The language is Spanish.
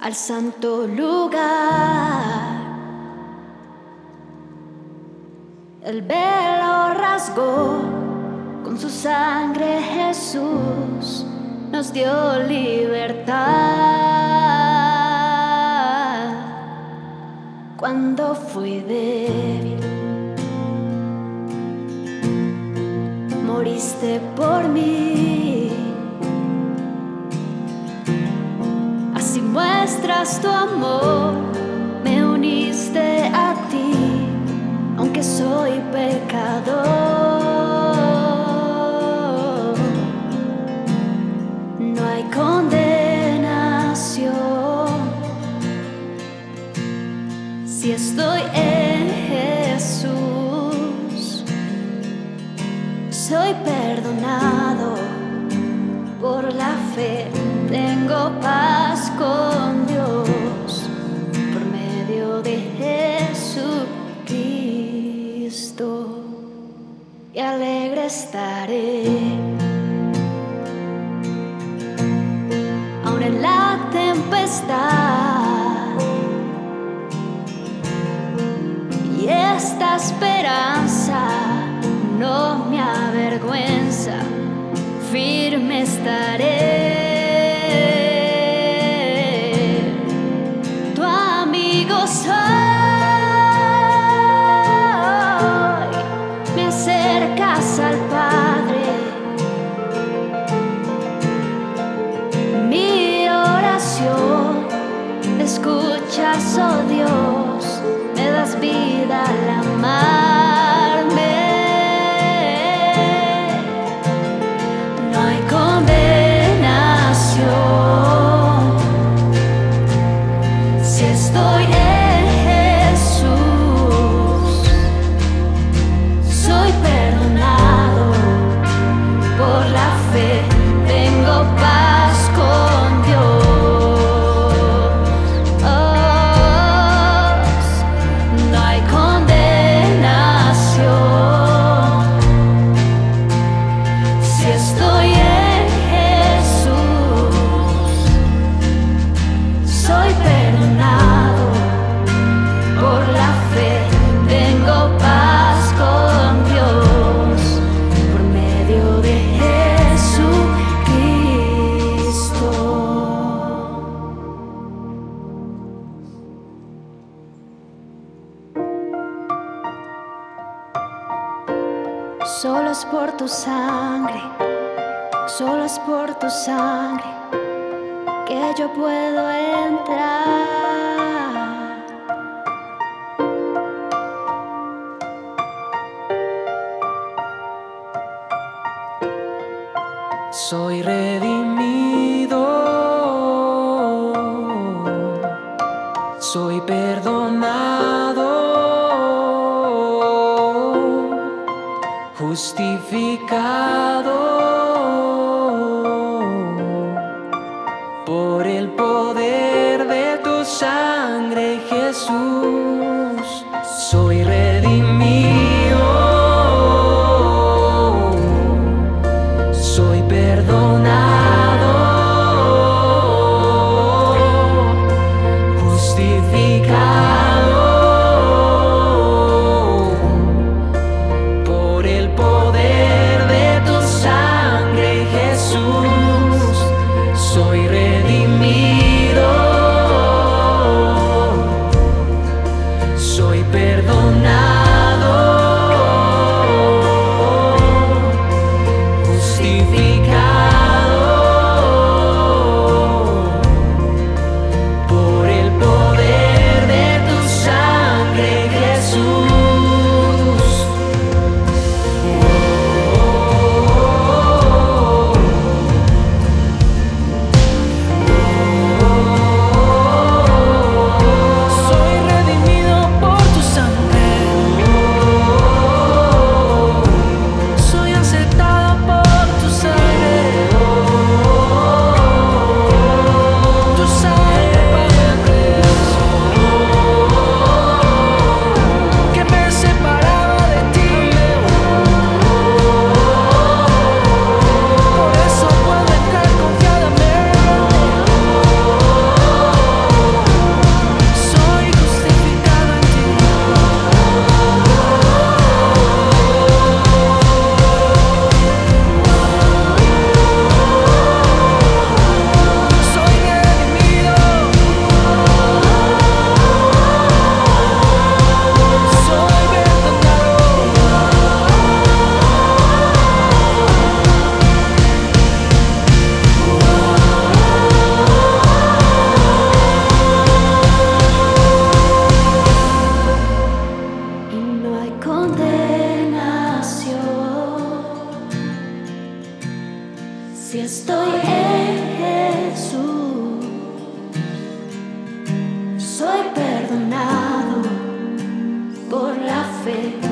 al santo lugar. El velo rasgó, con su sangre Jesús nos dio libertad. Cuando fui débil, moriste por mí. Así muestras tu amor, me uniste a ti, aunque soy pecador. No hay condenación si estoy en Jesús. Soy perdonado por la fe, tengo paz con Dios por medio de Jesucristo, y alegre estaré, aun en la tempestad, y esta esperanza no me avergüenza, firme estaré. Tu amigo soy, me acercas al Padre. Mi oración escuchas, oh Dios, me das vida al amarme. No hay condenación si estoy en Jesús. Soy perdonado por la fe, tengo paz con Dios. No hay condenación si estoy en Jesús. Soy perdonado por la fe, tengo paz con Dios por medio de Jesucristo. Solo es por tu sangre, solo es por tu sangre que yo puedo entrar. Soy redimido, soy perdonado, justificado por el poder de tu sangre, Jesús. Soy redimido, soy perdonado, justificado por el poder Si estoy en Jesús, soy perdonado por la fe.